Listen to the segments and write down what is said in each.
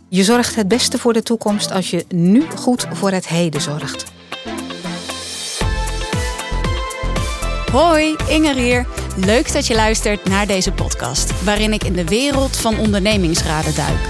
Je zorgt het beste voor de toekomst als je nu goed voor het heden zorgt. Hoi, Inger hier. Leuk dat je luistert naar deze podcast, waarin ik in de wereld van ondernemingsraden duik.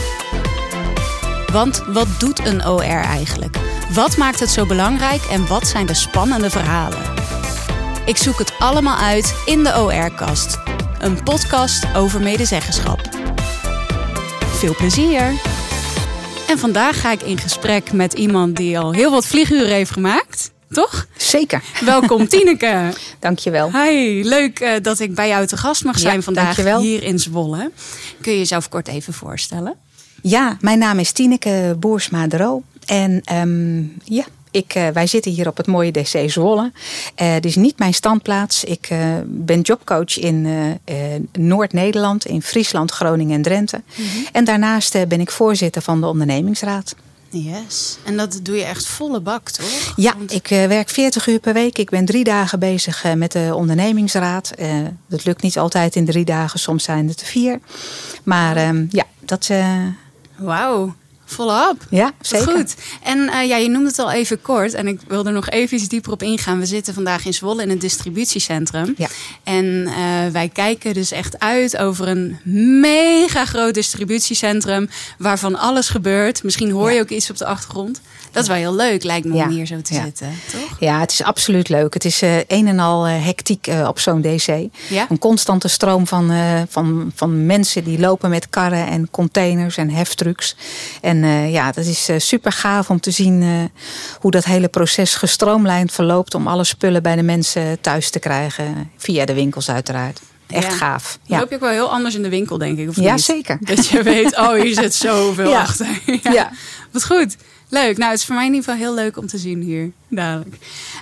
Want wat doet een OR eigenlijk? Wat maakt het zo belangrijk en wat zijn de spannende verhalen? Ik zoek het allemaal uit in de OR-kast. Een podcast over medezeggenschap. Veel plezier! En vandaag ga ik in gesprek met iemand die al heel wat vlieguren heeft gemaakt. Toch? Zeker. Welkom Tineke. Dankjewel. Hi, leuk dat ik bij jou te gast mag zijn vandaag dankjewel. Hier in Zwolle. Kun je jezelf kort even voorstellen? Ja, mijn naam is Tineke Boersma de Roo. En wij zitten hier op het mooie DC Zwolle. Dit is niet mijn standplaats. Ik ben jobcoach in Noord-Nederland, in Friesland, Groningen en Drenthe. Mm-hmm. En daarnaast ben ik voorzitter van de ondernemingsraad. Yes. En dat doe je echt volle bak, toch? Ja, ik werk 40 uur per week. Ik ben 3 dagen bezig met de ondernemingsraad. Dat lukt niet altijd in 3 dagen, soms zijn het er 4. Maar dat... Wauw. Volop. Ja, zeker. Goed. En je noemde het al even kort. En ik wil er nog even iets dieper op ingaan. We zitten vandaag in Zwolle in het distributiecentrum. Ja. En wij kijken dus echt uit over een mega groot distributiecentrum. Waarvan alles gebeurt. Misschien hoor je ook iets op de achtergrond. Dat is wel heel leuk, lijkt me, om hier zo te zitten. Toch? Ja, het is absoluut leuk. Het is een en al hectiek op zo'n DC. Ja? Een constante stroom van mensen die lopen met karren en containers en heftrucks. En dat is super gaaf om te zien hoe dat hele proces gestroomlijnd verloopt om alle spullen bij de mensen thuis te krijgen. Via de winkels uiteraard. Echt gaaf. Dan loop je ook wel heel anders in de winkel, denk ik. Of niet? Ja, zeker. Dat je weet, hier zit zoveel achter. Ja. Wat goed. Leuk. Nou, het is voor mij in ieder geval heel leuk om te zien hier. Dadelijk.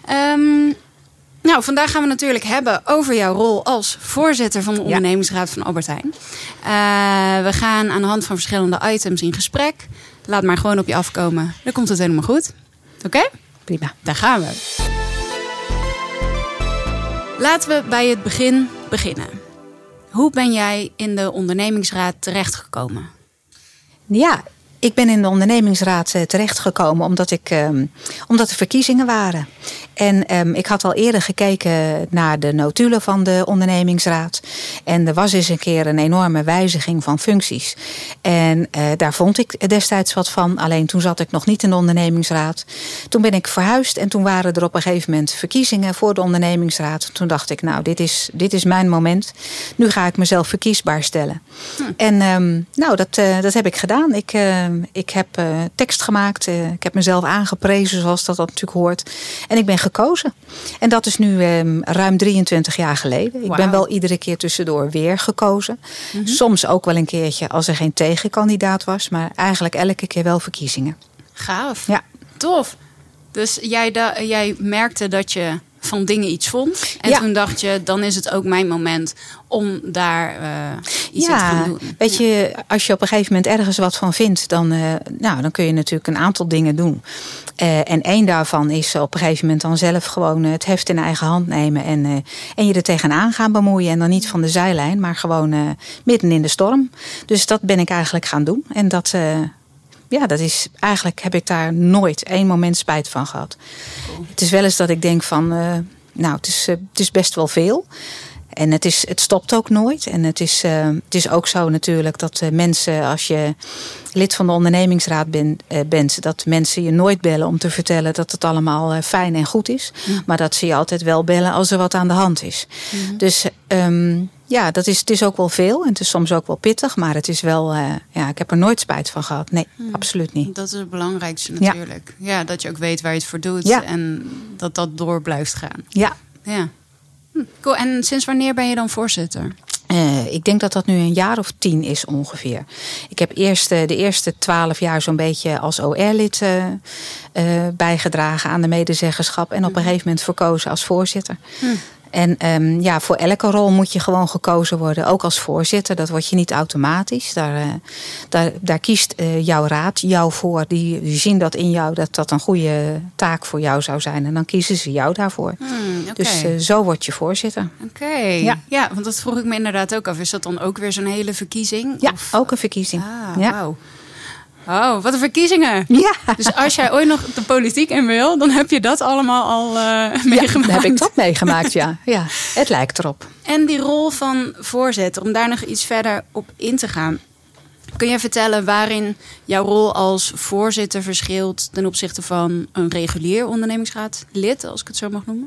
Vandaag gaan we natuurlijk hebben over jouw rol als voorzitter van de ondernemingsraad van Albert Heijn. We gaan aan de hand van verschillende items in gesprek. Laat maar gewoon op je afkomen. Dan komt het helemaal goed. Oké? Prima. Daar gaan we. Laten we bij het begin beginnen. Hoe ben jij in de ondernemingsraad terechtgekomen? Ja, ik ben in de ondernemingsraad terechtgekomen omdat er verkiezingen waren. En ik had al eerder gekeken naar de notulen van de ondernemingsraad. En er was eens een keer een enorme wijziging van functies. En daar vond ik destijds wat van. Alleen toen zat ik nog niet in de ondernemingsraad. Toen ben ik verhuisd en toen waren er op een gegeven moment verkiezingen voor de ondernemingsraad. Toen dacht ik, dit is mijn moment. Nu ga ik mezelf verkiesbaar stellen. En dat heb ik gedaan. Ik heb tekst gemaakt. Ik heb mezelf aangeprezen zoals dat natuurlijk hoort. En ik ben gekozen. En dat is nu ruim 23 jaar geleden. Ik ben wel iedere keer tussendoor weer gekozen. Mm-hmm. Soms ook wel een keertje als er geen tegenkandidaat was. Maar eigenlijk elke keer wel verkiezingen. Gaaf. Ja. Tof. Dus jij merkte dat je van dingen iets vond. En toen dacht je, dan is het ook mijn moment om daar iets aan te gaan doen. Weet je, als je op een gegeven moment ergens wat van vindt, dan kun je natuurlijk een aantal dingen doen. En één daarvan is op een gegeven moment dan zelf gewoon het heft in eigen hand nemen en je er tegenaan gaan bemoeien. En dan niet van de zijlijn, maar gewoon midden in de storm. Dus dat ben ik eigenlijk gaan doen. En dat is eigenlijk, heb ik daar nooit één moment spijt van gehad. Cool. Het is wel eens dat ik denk van, het is best wel veel. En het stopt ook nooit. En het is ook zo natuurlijk dat mensen, als je lid van de ondernemingsraad bent, dat mensen je nooit bellen om te vertellen dat het allemaal fijn en goed is. Ja. Maar dat ze je altijd wel bellen als er wat aan de hand is. Mm-hmm. Dus het is ook wel veel. En het is soms ook wel pittig. Maar het is wel, ik heb er nooit spijt van gehad. Nee, absoluut niet. Dat is het belangrijkste natuurlijk. Ja, dat je ook weet waar je het voor doet. Ja. En dat door blijft gaan. Ja. Cool. En sinds wanneer ben je dan voorzitter? Ik denk dat nu een jaar of 10 is ongeveer. Ik heb de eerste 12 jaar zo'n beetje als OR-lid bijgedragen aan de medezeggenschap. En op een gegeven moment verkozen als voorzitter. En voor elke rol moet je gewoon gekozen worden. Ook als voorzitter, dat word je niet automatisch. Daar kiest jouw raad jou voor. Die zien dat in jou, dat een goede taak voor jou zou zijn. En dan kiezen ze jou daarvoor. Okay. Dus zo word je voorzitter. Oké. Ja, want dat vroeg ik me inderdaad ook af. Is dat dan ook weer zo'n hele verkiezing? Ja, ook een verkiezing. Wauw. Oh, wat een verkiezingen. Ja. Dus als jij ooit nog de politiek in wil, dan heb je dat allemaal al meegemaakt. Ja, dan heb ik dat meegemaakt, ja. Het lijkt erop. En die rol van voorzitter, om daar nog iets verder op in te gaan. Kun je vertellen waarin jouw rol als voorzitter verschilt ten opzichte van een regulier ondernemingsraadlid, als ik het zo mag noemen?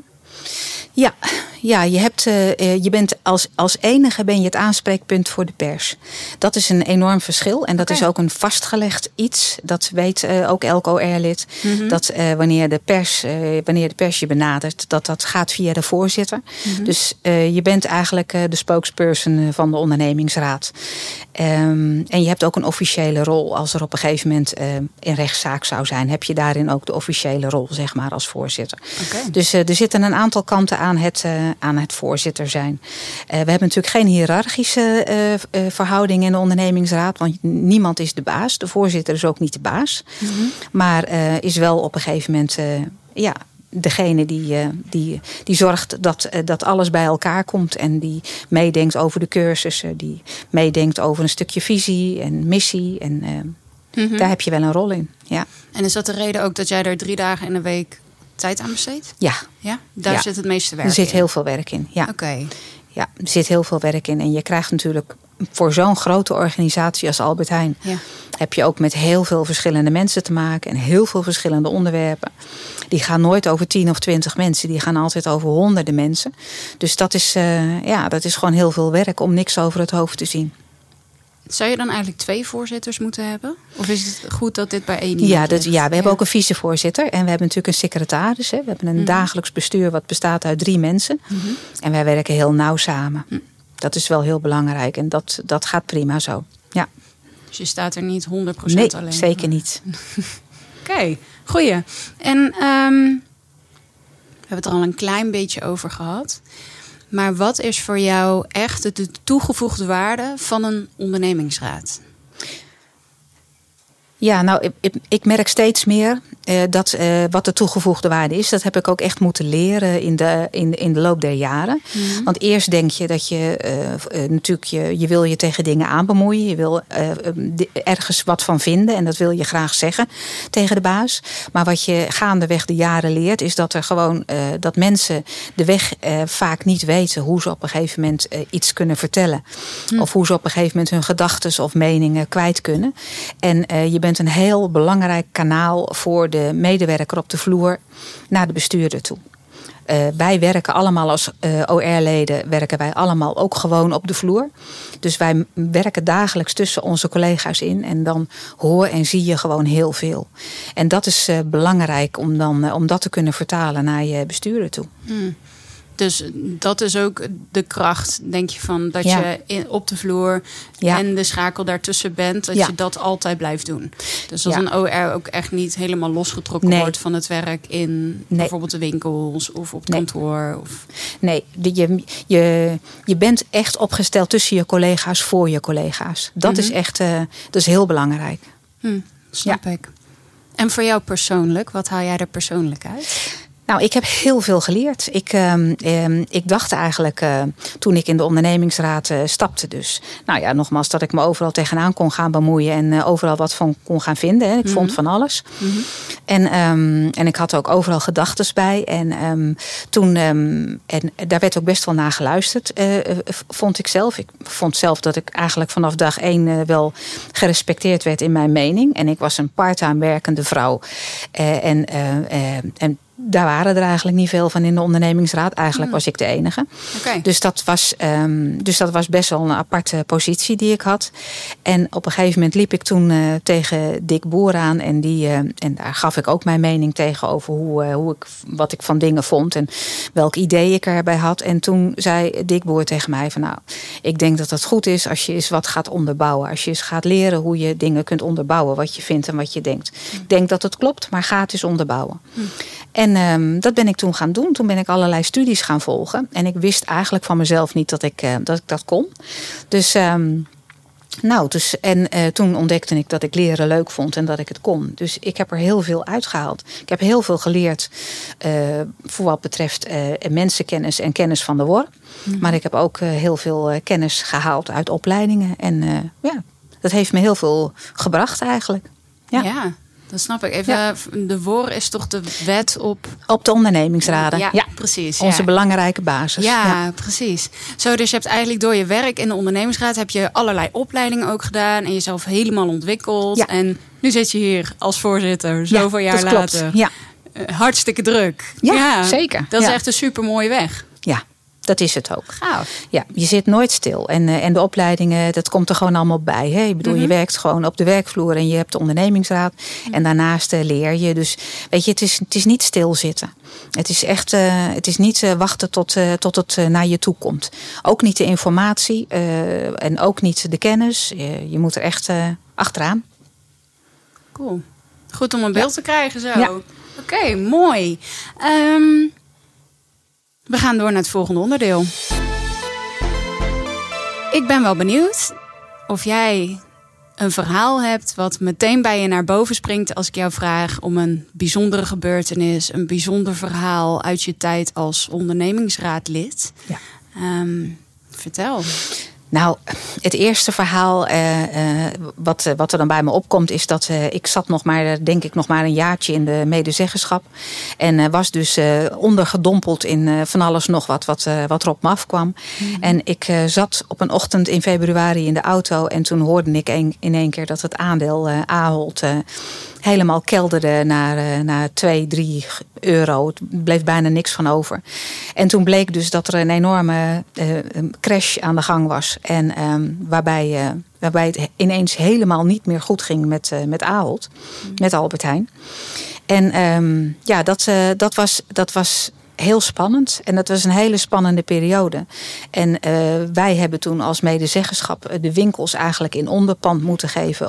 Ja, je bent als enige ben je het aanspreekpunt voor de pers. Dat is een enorm verschil. En dat is ook een vastgelegd iets. Dat weet ook elk OR-lid. Mm-hmm. Dat wanneer de pers je benadert, dat gaat via de voorzitter. Mm-hmm. Dus je bent eigenlijk de spokesperson van de ondernemingsraad. En je hebt ook een officiële rol. Als er op een gegeven moment een rechtszaak zou zijn, heb je daarin ook de officiële rol, zeg maar, als voorzitter. Okay. Dus er zitten een aantal kanten aan het voorzitter zijn. We hebben natuurlijk geen hiërarchische verhouding in de ondernemingsraad, want niemand is de baas. De voorzitter is ook niet de baas. Mm-hmm. Maar is wel op een gegeven moment degene die zorgt dat alles bij elkaar komt. En die meedenkt over de cursussen. Die meedenkt over een stukje visie en missie. En mm-hmm. Daar heb je wel een rol in. Ja. En is dat de reden ook dat jij er 3 dagen in de week tijd aan besteedt? Ja. Daar zit het meeste werk in? Er zit heel veel werk in, ja. Oké. Ja, er zit heel veel werk in. En je krijgt natuurlijk voor zo'n grote organisatie als Albert Heijn, heb je ook met heel veel verschillende mensen te maken en heel veel verschillende onderwerpen. Die gaan nooit over 10 of 20 mensen. Die gaan altijd over honderden mensen. Dus dat is gewoon heel veel werk om niks over het hoofd te zien. Zou je dan eigenlijk 2 voorzitters moeten hebben? Of is het goed dat dit bij één iemand ligt? We hebben ook een vicevoorzitter. En we hebben natuurlijk een secretaris. Hè. We hebben een dagelijks bestuur wat bestaat uit 3 mensen. Mm-hmm. En wij werken heel nauw samen. Mm. Dat is wel heel belangrijk. En dat gaat prima zo. Ja. Dus je staat er niet 100% alleen? Nee, zeker niet. Oké, goeie. En we hebben het er al een klein beetje over gehad. Maar wat is voor jou echt de toegevoegde waarde van een ondernemingsraad? Ja, nou, ik merk steeds meer dat wat de toegevoegde waarde is. Dat heb ik ook echt moeten leren in de loop der jaren. Mm-hmm. Want eerst denk je dat je natuurlijk je wil je tegen dingen aanbemoeien. Je wil ergens wat van vinden en dat wil je graag zeggen tegen de baas. Maar wat je gaandeweg de jaren leert is dat er gewoon dat mensen de weg vaak niet weten hoe ze op een gegeven moment iets kunnen vertellen. Mm. Of hoe ze op een gegeven moment hun gedachten of meningen kwijt kunnen. En je bent een heel belangrijk kanaal voor de medewerker op de vloer naar de bestuurder toe. Wij werken allemaal als OR-leden, werken wij allemaal ook gewoon op de vloer. Dus wij werken dagelijks tussen onze collega's in. En dan hoor en zie je gewoon heel veel. En dat is belangrijk om dat te kunnen vertalen naar je bestuurder toe. Hmm. Dus dat is ook de kracht, denk je, van dat je op de vloer en de schakel daartussen bent. Dat je dat altijd blijft doen. Dus dat een OR ook echt niet helemaal losgetrokken wordt van het werk in bijvoorbeeld de winkels of op het kantoor. Nee, je bent echt opgesteld tussen je collega's voor je collega's. Dat is echt dat is heel belangrijk. Snap ik. En voor jou persoonlijk, wat haal jij er persoonlijk uit? Nou, ik heb heel veel geleerd. Ik dacht eigenlijk toen ik in de ondernemingsraad stapte dus. Nou ja, nogmaals, dat ik me overal tegenaan kon gaan bemoeien en overal wat van kon gaan vinden. Hè. Ik vond van alles. Mm-hmm. En ik had ook overal gedachtes bij. En daar werd ook best wel naar geluisterd, vond ik zelf. Ik vond zelf dat ik eigenlijk vanaf dag 1 wel gerespecteerd werd in mijn mening. En ik was een part-time werkende vrouw. En daar waren er eigenlijk niet veel van in de ondernemingsraad. Eigenlijk was ik de enige. Okay. Dus dat was best wel een aparte positie die ik had. En op een gegeven moment liep ik toen tegen Dick Boer aan. En daar gaf ik ook mijn mening tegen over wat ik van dingen vond. En welk idee ik erbij had. En toen zei Dick Boer tegen mij van nou, ik denk dat het goed is als je eens wat gaat onderbouwen. Als je eens gaat leren hoe je dingen kunt onderbouwen. Wat je vindt en wat je denkt. Ik denk dat het klopt, maar ga het eens onderbouwen. En dat ben ik toen gaan doen. Toen ben ik allerlei studies gaan volgen. En ik wist eigenlijk van mezelf niet dat ik dat kon. Toen ontdekte ik dat ik leren leuk vond en dat ik het kon. Dus ik heb er heel veel uitgehaald. Ik heb heel veel geleerd voor wat betreft mensenkennis en kennis van de WOR. Maar ik heb ook heel veel kennis gehaald uit opleidingen. En dat heeft me heel veel gebracht eigenlijk. Ja, dat snap ik. Even, de WOR is toch de wet op de ondernemingsraden. Ja, precies. Onze belangrijke basis. Ja, precies. Zo, dus je hebt eigenlijk door je werk in de ondernemingsraad heb je allerlei opleidingen ook gedaan en jezelf helemaal ontwikkeld. Ja. En nu zit je hier als voorzitter, zoveel jaar later. Klopt. Ja. Hartstikke druk. Ja, zeker. Dat is echt een supermooie weg. Ja. Dat is het ook. Gaaf. Ja, je zit nooit stil. En de opleidingen, dat komt er gewoon allemaal bij. Hè? Ik bedoel, je werkt gewoon op de werkvloer en je hebt de ondernemingsraad. En daarnaast leer je. Dus weet je, het is niet stilzitten. Het is echt, het is niet wachten tot het naar je toe komt. Ook niet de informatie en ook niet de kennis. Je moet er echt achteraan. Cool. Goed om een beeld te krijgen zo. Ja. Oké, mooi. We gaan door naar het volgende onderdeel. Ik ben wel benieuwd of jij een verhaal hebt wat meteen bij je naar boven springt als ik jou vraag om een bijzondere gebeurtenis, een bijzonder verhaal uit je tijd als ondernemingsraadlid. Ja. Vertel. Nou, het eerste verhaal wat er dan bij me opkomt is dat ik zat nog maar een jaartje in de medezeggenschap. En was dus ondergedompeld in van alles nog wat er op me afkwam. En ik zat op een ochtend in februari in de auto en toen hoorde ik in één keer dat het aandeel Ahold helemaal kelderde naar 2-3 euro. Het bleef bijna niks van over. En toen bleek dus dat er een enorme crash aan de gang was. En waarbij het ineens helemaal niet meer goed ging met Ahold. Met Albert Heijn. En dat was heel spannend. En dat was een hele spannende periode. En wij hebben toen als medezeggenschap de winkels eigenlijk in onderpand moeten geven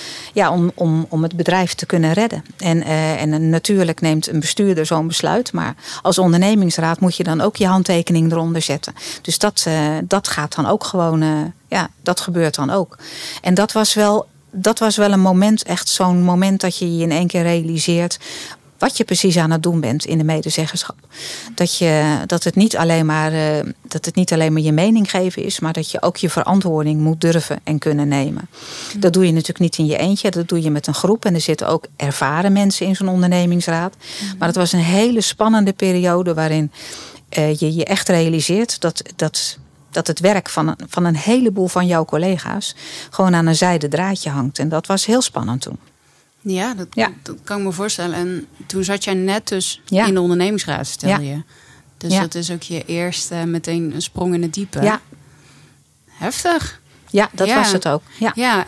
om het bedrijf te kunnen redden. En natuurlijk neemt een bestuurder zo'n besluit. Maar als ondernemingsraad moet je dan ook je handtekening eronder zetten. Dus dat gaat dan ook gewoon, dat gebeurt dan ook. En dat was wel een moment, echt zo'n moment dat je in één keer realiseert wat je precies aan het doen bent in de medezeggenschap. Dat het niet alleen maar je mening geven is, maar dat je ook je verantwoording moet durven en kunnen nemen. Dat doe je natuurlijk niet in je eentje, dat doe je met een groep. En er zitten ook ervaren mensen in zo'n ondernemingsraad. Maar het was een hele spannende periode waarin je echt realiseert dat het werk van een heleboel van jouw collega's gewoon aan een zijden draadje hangt. En dat was heel spannend toen. Ja, dat kan ik me voorstellen. En toen zat jij net dus in de ondernemingsraad, vertelde je. Dus dat is ook je eerste meteen een sprong in het diepe. Ja. Heftig. Ja, dat was het ook. Ja,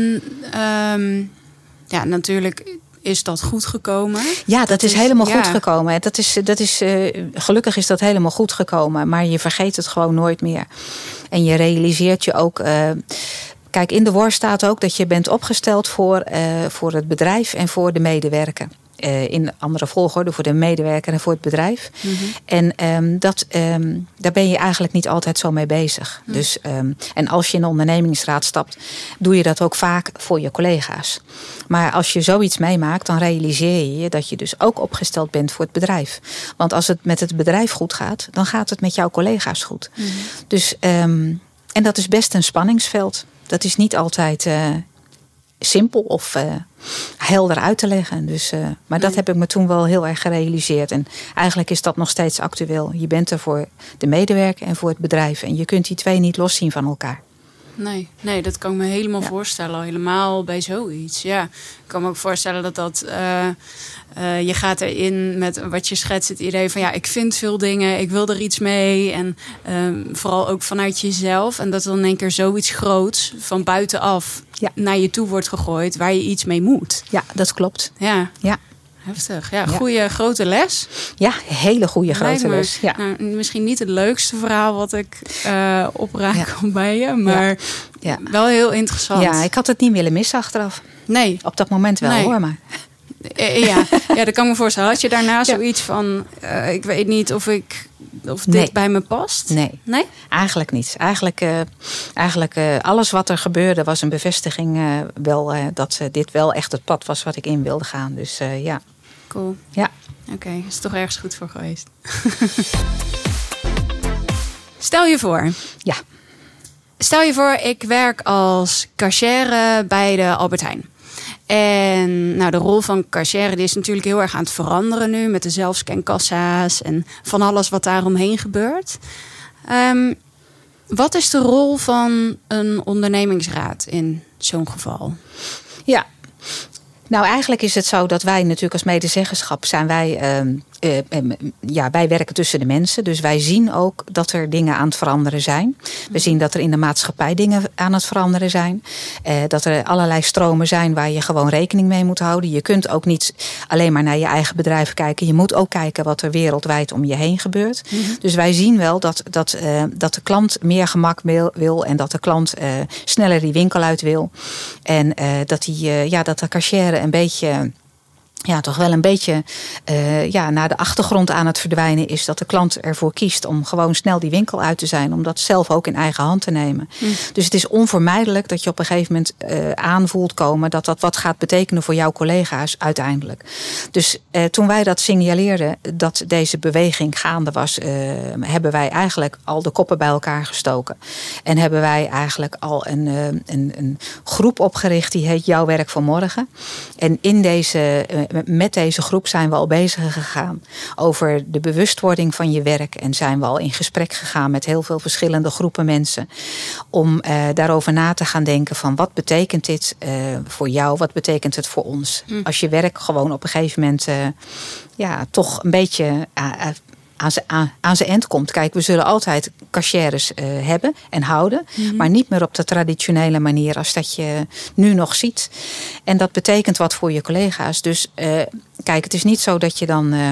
en natuurlijk is dat goed gekomen. Ja, dat is helemaal goed gekomen. Gelukkig is dat helemaal goed gekomen. Maar je vergeet het gewoon nooit meer. En je realiseert je ook. Kijk, in de WOR staat ook dat je bent opgesteld voor het bedrijf en voor de medewerker. In andere volgorde voor de medewerker en voor het bedrijf. En daar ben je eigenlijk niet altijd zo mee bezig. Dus, en als je in de ondernemingsraad stapt, doe je dat ook vaak voor je collega's. Maar als je zoiets meemaakt, dan realiseer je dat je dus ook opgesteld bent voor het bedrijf. Want als het met het bedrijf goed gaat, dan gaat het met jouw collega's goed. Dus, en dat is best een spanningsveld. Dat is niet altijd simpel of helder uit te leggen. Dus, maar dat heb ik me toen wel heel erg gerealiseerd. En eigenlijk is dat nog steeds actueel. Je bent er voor de medewerker en voor het bedrijf. En je kunt die twee niet loszien van elkaar. Nee, dat kan ik me helemaal voorstellen. Helemaal bij zoiets. Ja, ik kan me ook voorstellen dat je gaat erin met wat je schetst, het idee van ik vind veel dingen, ik wil er iets mee. En vooral ook vanuit jezelf. En dat dan in één keer zoiets groots van buitenaf naar je toe wordt gegooid waar je iets mee moet. Ja, dat klopt. Ja. Heftig. Ja, goede grote les. Ja, hele goede grote les. Ja. Nou, misschien niet het leukste verhaal wat ik opraak bij je, maar wel heel interessant. Ja, ik had het niet willen missen achteraf. Nee. Op dat moment wel hoor, maar. Ja, dat kan ik me voorstellen. Had je daarna zoiets van, ik weet niet of dit bij me past? Nee? Eigenlijk niet. Eigenlijk alles wat er gebeurde was een bevestiging dat dit wel echt het pad was wat ik in wilde gaan. Dus ja. Cool. Ja. Oké, is toch ergens goed voor geweest. Stel je voor. Ja. Stel je voor, ik werk als cashier bij de Albert Heijn. En de rol van cashier die is natuurlijk heel erg aan het veranderen nu. Met de zelfscankassa's en van alles wat daaromheen gebeurt. Wat is de rol van een ondernemingsraad in zo'n geval? Ja, nou eigenlijk is het zo dat wij natuurlijk als medezeggenschap zijn wij... wij werken tussen de mensen. Dus wij zien ook dat er dingen aan het veranderen zijn. We zien dat er in de maatschappij dingen aan het veranderen zijn. Dat er allerlei stromen zijn waar je gewoon rekening mee moet houden. Je kunt ook niet alleen maar naar je eigen bedrijf kijken. Je moet ook kijken wat er wereldwijd om je heen gebeurt. Mm-hmm. Dus wij zien wel dat de klant meer gemak wil. En dat de klant sneller die winkel uit wil. En dat de cashier een beetje... toch wel een beetje naar de achtergrond aan het verdwijnen is. Dat de klant ervoor kiest om gewoon snel die winkel uit te zijn. Om dat zelf ook in eigen hand te nemen. Dus het is onvermijdelijk dat je op een gegeven moment aanvoelt komen. Dat wat gaat betekenen voor jouw collega's uiteindelijk. Dus toen wij dat signaleerden dat deze beweging gaande was. Hebben wij eigenlijk al de koppen bij elkaar gestoken. En hebben wij eigenlijk al een groep opgericht. Die heet Jouw Werk van Morgen. En met deze groep zijn we al bezig gegaan over de bewustwording van je werk. En zijn we al in gesprek gegaan met heel veel verschillende groepen mensen. Om daarover na te gaan denken van wat betekent dit voor jou? Wat betekent het voor ons? Als je werk gewoon op een gegeven moment toch een beetje... aan zijn eind komt. Kijk, we zullen altijd cashiers hebben en houden. Mm-hmm. Maar niet meer op de traditionele manier als dat je nu nog ziet. En dat betekent wat voor je collega's. Dus kijk, het is niet zo dat je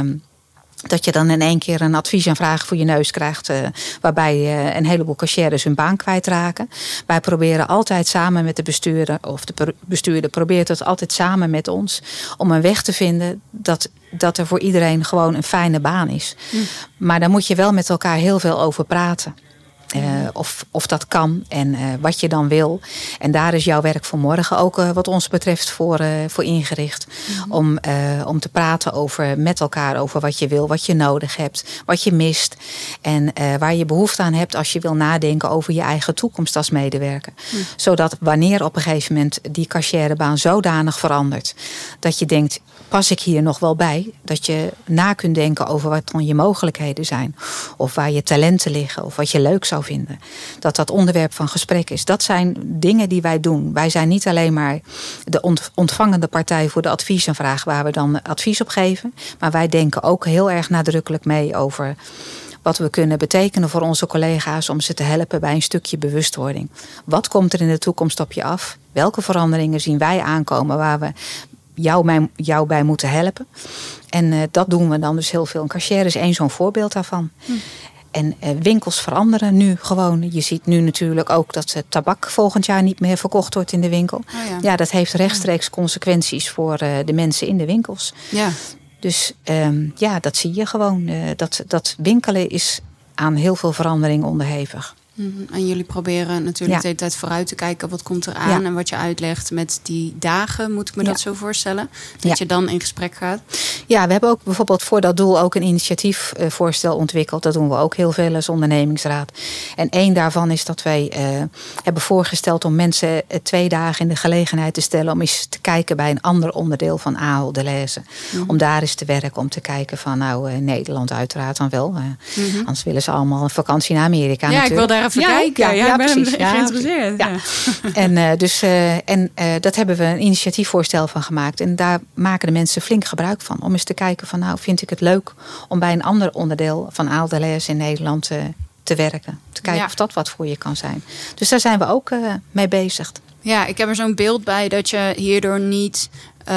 dan in één keer een advies en vraag voor je neus krijgt. Waarbij een heleboel cashiers hun baan kwijtraken. Wij proberen altijd samen met de bestuurder. Of de bestuurder probeert het altijd samen met ons. Om een weg te vinden dat er voor iedereen gewoon een fijne baan is. Maar daar moet je wel met elkaar heel veel over praten. Of dat kan en wat je dan wil. En daar is Jouw Werk van Morgen ook wat ons betreft voor ingericht. Om te praten met elkaar over wat je wil, wat je nodig hebt, wat je mist. En waar je behoefte aan hebt als je wil nadenken over je eigen toekomst als medewerker. Zodat wanneer op een gegeven moment die cashierbaan zodanig verandert. Dat je denkt, pas ik hier nog wel bij? Dat je na kunt denken over wat dan je mogelijkheden zijn. Of waar je talenten liggen. Of wat je leuk zou vinden. Dat onderwerp van gesprek is. Dat zijn dingen die wij doen. Wij zijn niet alleen maar de ontvangende partij voor de adviesenvraag. Waar we dan advies op geven. Maar wij denken ook heel erg nadrukkelijk mee over wat we kunnen betekenen voor onze collega's om ze te helpen bij een stukje bewustwording. Wat komt er in de toekomst op je af? Welke veranderingen zien wij aankomen waar we jou bij moeten helpen? En dat doen we dan dus heel veel. Een cashier is één zo'n voorbeeld daarvan. En winkels veranderen nu gewoon. Je ziet nu natuurlijk ook dat tabak volgend jaar niet meer verkocht wordt in de winkel. Ja, dat heeft rechtstreeks consequenties voor de mensen in de winkels. Ja. Dus dat zie je gewoon. Dat winkelen is aan heel veel verandering onderhevig. En jullie proberen natuurlijk de hele tijd vooruit te kijken. Wat komt er aan en wat je uitlegt met die dagen. Moet ik me dat zo voorstellen? Dat je dan in gesprek gaat? Ja, we hebben ook bijvoorbeeld voor dat doel ook een initiatiefvoorstel ontwikkeld. Dat doen we ook heel veel als ondernemingsraad. En één daarvan is dat wij hebben voorgesteld om mensen 2 dagen in de gelegenheid te stellen om eens te kijken bij een ander onderdeel van Ahold Delhaize. Om daar eens te werken, om te kijken van Nederland uiteraard dan wel. Anders willen ze allemaal een vakantie naar Amerika natuurlijk. Ik wil daar even kijken. Ja, precies. Geïnteresseerd. Ja. En dat hebben we een initiatiefvoorstel van gemaakt. En daar maken de mensen flink gebruik van. Om eens te kijken van vind ik het leuk om bij een ander onderdeel van Ahold Delhaize in Nederland te werken. Te kijken of dat wat voor je kan zijn. Dus daar zijn we ook mee bezig. Ja, ik heb er zo'n beeld bij dat je hierdoor niet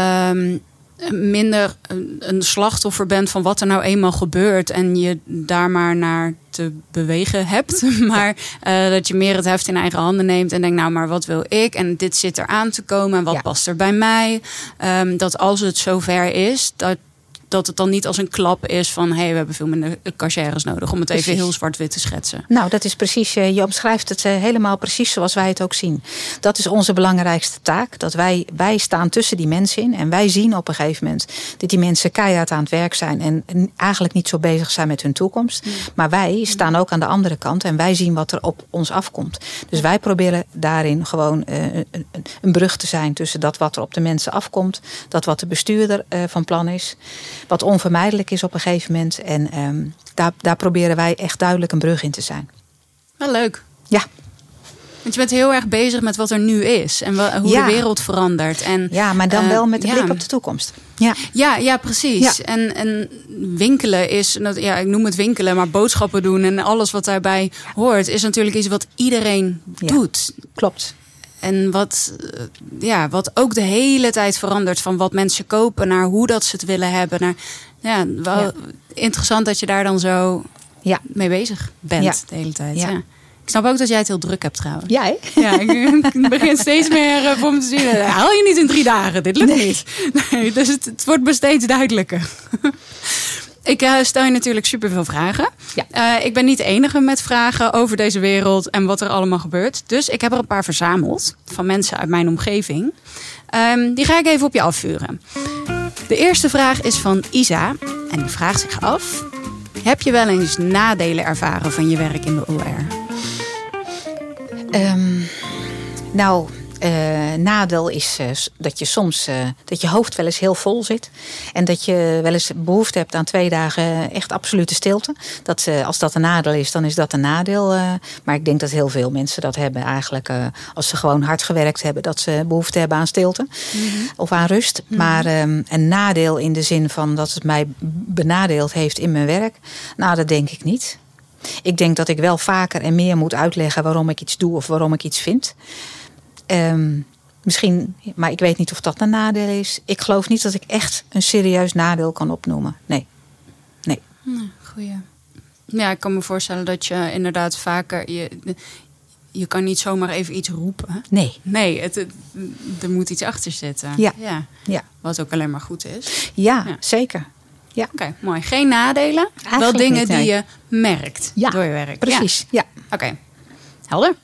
minder een slachtoffer bent van wat er nou eenmaal gebeurt en je daar maar naar te bewegen hebt. Maar dat je meer het heft in eigen handen neemt en denkt, maar wat wil ik? En dit zit er aan te komen en wat past er bij mij? Dat als het zover is, dat dat het dan niet als een klap is van... we hebben veel minder cashiers nodig, om het even heel zwart-wit te schetsen. Nou, dat is precies, je omschrijft het helemaal precies zoals wij het ook zien. Dat is onze belangrijkste taak. Dat wij staan tussen die mensen in. En wij zien op een gegeven moment dat die mensen keihard aan het werk zijn. En eigenlijk niet zo bezig zijn met hun toekomst. Maar wij staan ook aan de andere kant. En wij zien wat er op ons afkomt. Dus wij proberen daarin gewoon een brug te zijn tussen dat wat er op de mensen afkomt. Dat wat de bestuurder van plan is. Wat onvermijdelijk is op een gegeven moment. En daar proberen wij echt duidelijk een brug in te zijn. Wel leuk. Ja. Want je bent heel erg bezig met wat er nu is. En hoe de wereld verandert. En, maar dan wel met de blik op de toekomst. Ja, precies. Ja. En winkelen is, ik noem het winkelen, maar boodschappen doen en alles wat daarbij hoort, is natuurlijk iets wat iedereen doet. Klopt. En wat ook de hele tijd verandert, van wat mensen kopen naar hoe dat ze het willen hebben. Interessant dat je daar dan zo mee bezig bent de hele tijd. Ja. Ik snap ook dat jij het heel druk hebt trouwens. Jij? Ja, ik begin steeds meer voor me te zien. Haal je niet in 3 dagen, dit lukt niet. Nee, dus het wordt me steeds duidelijker. Ik stel je natuurlijk superveel vragen. Ja. Ik ben niet de enige met vragen over deze wereld en wat er allemaal gebeurt. Dus ik heb er een paar verzameld van mensen uit mijn omgeving. Die ga ik even op je afvuren. De eerste vraag is van Isa. En die vraagt zich af: heb je wel eens nadelen ervaren van je werk in de OR? Nadeel is dat je soms dat je hoofd wel eens heel vol zit. En dat je wel eens behoefte hebt aan 2 dagen echt absolute stilte. Als dat een nadeel is, dan is dat een nadeel. Maar ik denk dat heel veel mensen dat hebben eigenlijk. Als ze gewoon hard gewerkt hebben, dat ze behoefte hebben aan stilte. Mm-hmm. Of aan rust. Mm-hmm. Maar een nadeel in de zin van dat het mij benadeeld heeft in mijn werk. Nou, dat denk ik niet. Ik denk dat ik wel vaker en meer moet uitleggen waarom ik iets doe of waarom ik iets vind. Misschien, maar ik weet niet of dat een nadeel is. Ik geloof niet dat ik echt een serieus nadeel kan opnoemen. Nee. Goeie. Ja, ik kan me voorstellen dat je inderdaad vaker... Je kan niet zomaar even iets roepen. Nee, er moet iets achter zitten. Ja. Wat ook alleen maar goed is. Ja. Zeker. Ja. Oké, mooi. Geen nadelen. Eigenlijk wel dingen die je merkt door je werk. Precies. Ja. Oké. Helder.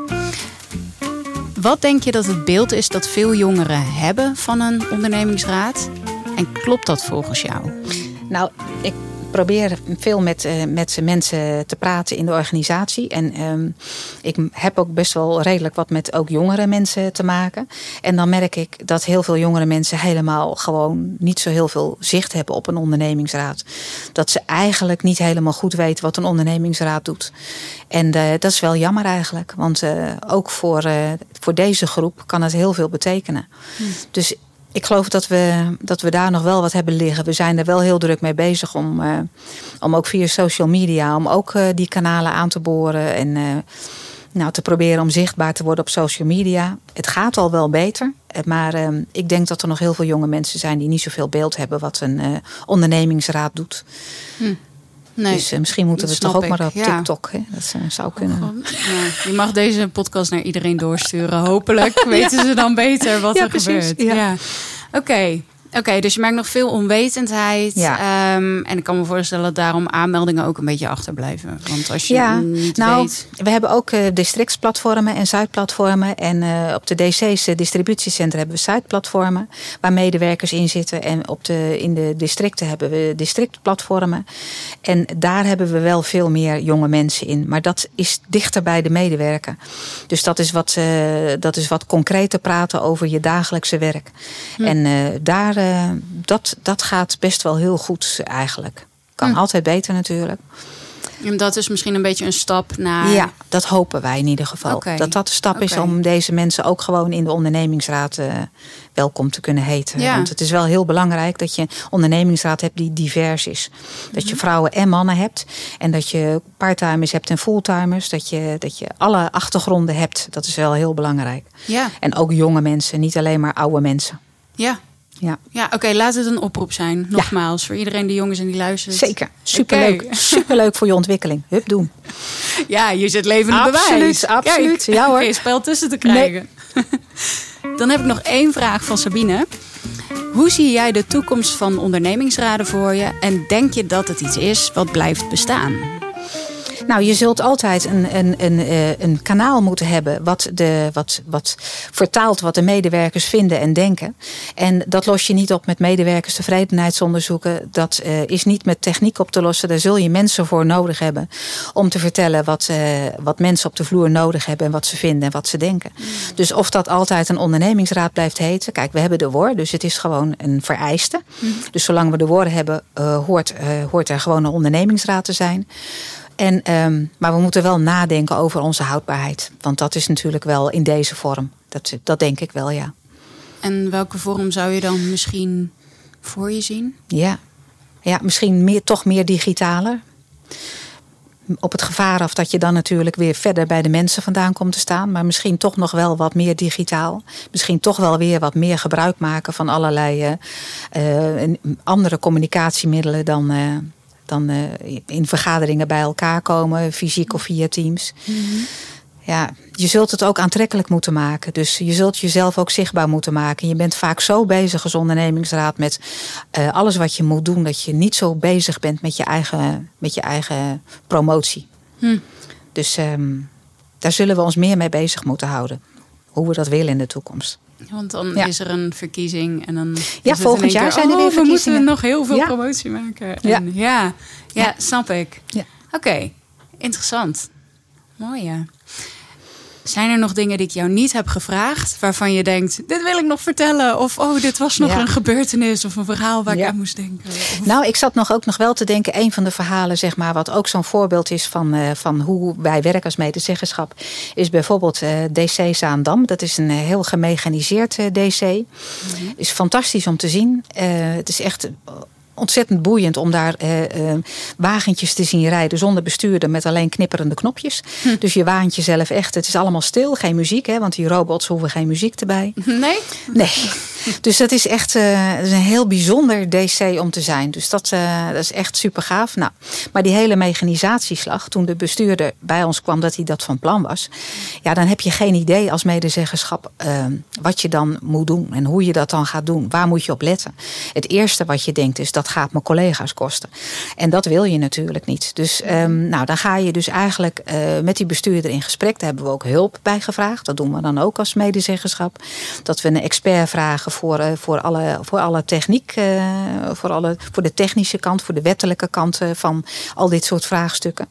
Wat denk je dat het beeld is dat veel jongeren hebben van een ondernemingsraad? En klopt dat volgens jou? Nou, ik probeer veel met mensen te praten in de organisatie. En ik heb ook best wel redelijk wat met ook jongere mensen te maken. En dan merk ik dat heel veel jongere mensen helemaal gewoon niet zo heel veel zicht hebben op een ondernemingsraad. Dat ze eigenlijk niet helemaal goed weten wat een ondernemingsraad doet. En dat is wel jammer eigenlijk. Want ook voor deze groep kan het heel veel betekenen. Dus ik geloof dat we daar nog wel wat hebben liggen. We zijn er wel heel druk mee bezig om ook via social media, om ook die kanalen aan te boren en te proberen om zichtbaar te worden op social media. Het gaat al wel beter, maar ik denk dat er nog heel veel jonge mensen zijn die niet zoveel beeld hebben wat een ondernemingsraad doet. Nee, dus misschien moeten we het toch ook maar op TikTok. Hè? Dat zou kunnen. Je mag deze podcast naar iedereen doorsturen. Hopelijk weten ze dan beter wat er gebeurt. Ja. Oké, dus je merkt nog veel onwetendheid. Ja. En ik kan me voorstellen dat daarom aanmeldingen ook een beetje achterblijven. Want als je niet weet... We hebben ook districtsplatformen en Zuidplatformen. En op de DC's distributiecentra hebben we Zuidplatformen, waar medewerkers in zitten. En in de districten hebben we districtplatformen. En daar hebben we wel veel meer jonge mensen in. Maar dat is dichter bij de medewerker. Dus dat is wat concreter praten over je dagelijkse werk. En daar... Dat gaat best wel heel goed eigenlijk. Kan altijd beter natuurlijk. En dat is misschien een beetje een stap naar... Ja, dat hopen wij in ieder geval. Dat de stap is om deze mensen ook gewoon in de ondernemingsraad welkom te kunnen heten. Ja. Want het is wel heel belangrijk dat je een ondernemingsraad hebt die divers is. Dat je vrouwen en mannen hebt. En dat je parttimers hebt en fulltimers. Dat je alle achtergronden hebt. Dat is wel heel belangrijk. Ja. En ook jonge mensen, niet alleen maar oude mensen. Ja. Ja, oké, laat het een oproep zijn. Nogmaals, voor iedereen die jongens en die luistert. Zeker, superleuk. Superleuk voor je ontwikkeling. Hup, doen. Ja, je zit levend bewijs. Absoluut. Ja hoor. Geen spel tussen te krijgen. Nee. Dan heb ik nog 1 vraag van Sabine. Hoe zie jij de toekomst van ondernemingsraden voor je? En denk je dat het iets is wat blijft bestaan? Nou, je zult altijd een kanaal moeten hebben wat vertaalt wat de medewerkers vinden en denken. En dat los je niet op met medewerkerstevredenheidsonderzoeken. Dat is niet met techniek op te lossen. Daar zul je mensen voor nodig hebben om te vertellen wat mensen op de vloer nodig hebben en wat ze vinden en wat ze denken. Dus of dat altijd een ondernemingsraad blijft heten. Kijk, we hebben de WOR, dus het is gewoon een vereiste. Dus zolang we de WOR hebben, hoort er gewoon een ondernemingsraad te zijn. Maar we moeten wel nadenken over onze houdbaarheid. Want dat is natuurlijk wel in deze vorm. Dat denk ik wel, ja. En welke vorm zou je dan misschien voor je zien? Ja misschien toch meer digitaler. Op het gevaar af dat je dan natuurlijk weer verder bij de mensen vandaan komt te staan. Maar misschien toch nog wel wat meer digitaal. Misschien toch wel weer wat meer gebruik maken van allerlei andere communicatiemiddelen dan in vergaderingen bij elkaar komen, fysiek of via Teams. Ja, je zult het ook aantrekkelijk moeten maken. Dus je zult jezelf ook zichtbaar moeten maken. Je bent vaak zo bezig als ondernemingsraad met alles wat je moet doen, dat je niet zo bezig bent met je eigen promotie. Dus daar zullen we ons meer mee bezig moeten houden. Hoe we dat willen in de toekomst. Want dan is er een verkiezing en dan... Ja, volgend jaar zijn er weer verkiezingen. We moeten nog heel veel promotie maken. En ja, snap ik. Ja. Oké, interessant. Mooi, ja. Zijn er nog dingen die ik jou niet heb gevraagd, waarvan je denkt, dit wil ik nog vertellen? Of dit was nog een gebeurtenis of een verhaal waar ik aan moest denken? Of... Nou, ik zat ook nog wel te denken, een van de verhalen, zeg maar, wat ook zo'n voorbeeld is van hoe wij werken als medezeggenschap, is bijvoorbeeld DC Zaandam. Dat is een heel gemechaniseerd DC. Is fantastisch om te zien. Het is echt ontzettend boeiend om daar wagentjes te zien rijden zonder bestuurder met alleen knipperende knopjes. Dus je waant jezelf echt. Het is allemaal stil, geen muziek, hè, want die robots hoeven geen muziek erbij. Nee? Dus dat is echt een heel bijzonder DC om te zijn. Dus dat is echt super gaaf. Nou, maar die hele mechanisatieslag, toen de bestuurder bij ons kwam dat hij dat van plan was, ja, dan heb je geen idee als medezeggenschap wat je dan moet doen en hoe je dat dan gaat doen. Waar moet je op letten? Het eerste wat je denkt is, dat gaat mijn collega's kosten. En dat wil je natuurlijk niet. Dus dan ga je dus eigenlijk met die bestuurder in gesprek. Daar hebben we ook hulp bij gevraagd. Dat doen we dan ook als medezeggenschap. Dat we een expert vragen voor alle techniek, voor de technische kant, voor de wettelijke kant van al dit soort vraagstukken.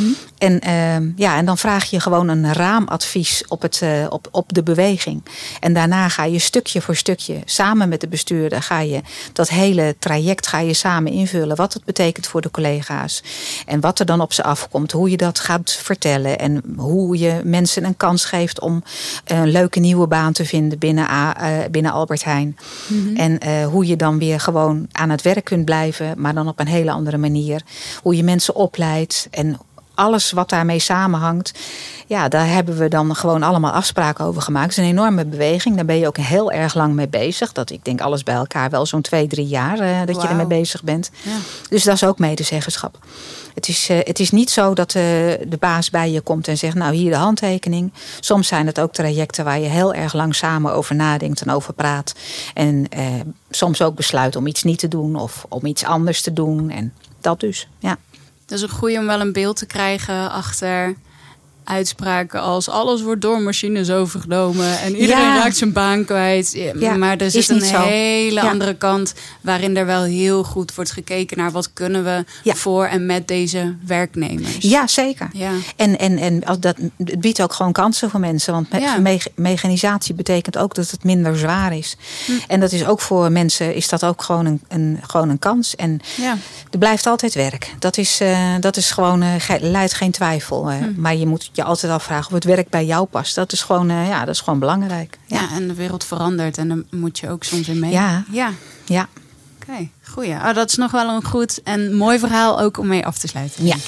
En dan vraag je gewoon een raamadvies op de beweging. En daarna ga je stukje voor stukje samen met de bestuurder ga je dat hele traject ga je samen invullen. Wat het betekent voor de collega's. En wat er dan op ze afkomt. Hoe je dat gaat vertellen. En hoe je mensen een kans geeft om een leuke nieuwe baan te vinden binnen Albert Heijn. En hoe je dan weer gewoon aan het werk kunt blijven. Maar dan op een hele andere manier. Hoe je mensen opleidt. En alles wat daarmee samenhangt. Ja, daar hebben we dan gewoon allemaal afspraken over gemaakt. Het is een enorme beweging. Daar ben je ook heel erg lang mee bezig. Ik denk alles bij elkaar wel zo'n 2-3 jaar dat je ermee bezig bent. Ja. Dus dat is ook medezeggenschap. Het is niet zo dat de baas bij je komt en zegt, nou hier de handtekening. Soms zijn het ook trajecten waar je heel erg lang samen over nadenkt en over praat. En soms ook besluit om iets niet te doen of om iets anders te doen. En dat dus, ja. Dat is een goeie om wel een beeld te krijgen achter uitspraken als alles wordt door machines overgenomen en iedereen raakt zijn baan kwijt. Ja, maar er zit een hele andere kant waarin er wel heel goed wordt gekeken naar wat kunnen we voor en met deze werknemers. Ja, zeker. Ja. En het biedt ook gewoon kansen voor mensen. Want mechanisatie betekent ook dat het minder zwaar is. En dat is ook voor mensen is dat ook gewoon een kans. En er blijft altijd werk. Dat is gewoon leidt geen twijfel. Maar je moet je altijd afvragen of het werk bij jou past. Dat is gewoon, dat is gewoon belangrijk. Ja, en de wereld verandert en dan moet je ook soms in mee. Ja. Oké, goeie. Dat is nog wel een goed en mooi verhaal ook om mee af te sluiten. Ja.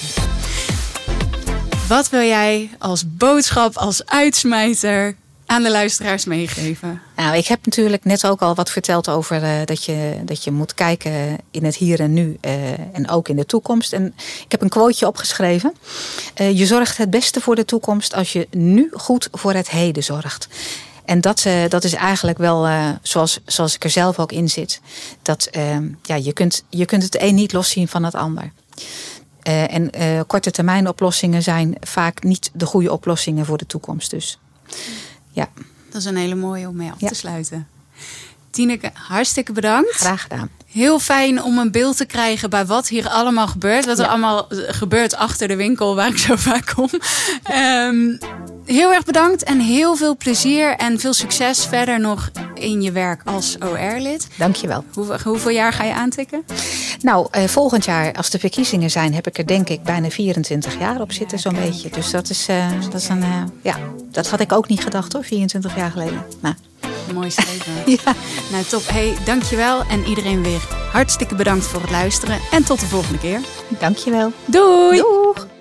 Wat wil jij als boodschap, als uitsmijter aan de luisteraars meegeven? Nou, ik heb natuurlijk net ook al wat verteld over dat je moet kijken in het hier en nu en ook in de toekomst. En ik heb een quoteje opgeschreven. Je zorgt het beste voor de toekomst als je nu goed voor het heden zorgt. En dat is eigenlijk wel zoals ik er zelf ook in zit. Dat je kunt het een niet loszien van het ander. En korte termijn oplossingen zijn vaak niet de goede oplossingen voor de toekomst. Dus ja. Dat is een hele mooie om mee af te sluiten. Tineke, hartstikke bedankt. Graag gedaan. Heel fijn om een beeld te krijgen bij wat hier allemaal gebeurt. Wat er allemaal gebeurt achter de winkel waar ik zo vaak kom. Heel erg bedankt en heel veel plezier en veel succes verder nog in je werk als OR-lid. Dankjewel. Hoeveel jaar ga je aantikken? Nou, volgend jaar als de verkiezingen zijn heb ik er denk ik bijna 24 jaar op zitten zo'n beetje. Dus dat had ik ook niet gedacht hoor, 24 jaar geleden. Nou. Mooi streven. Ja. Nou, top. Hey, dankjewel. En iedereen weer hartstikke bedankt voor het luisteren. En tot de volgende keer. Dankjewel. Doei. Doeg.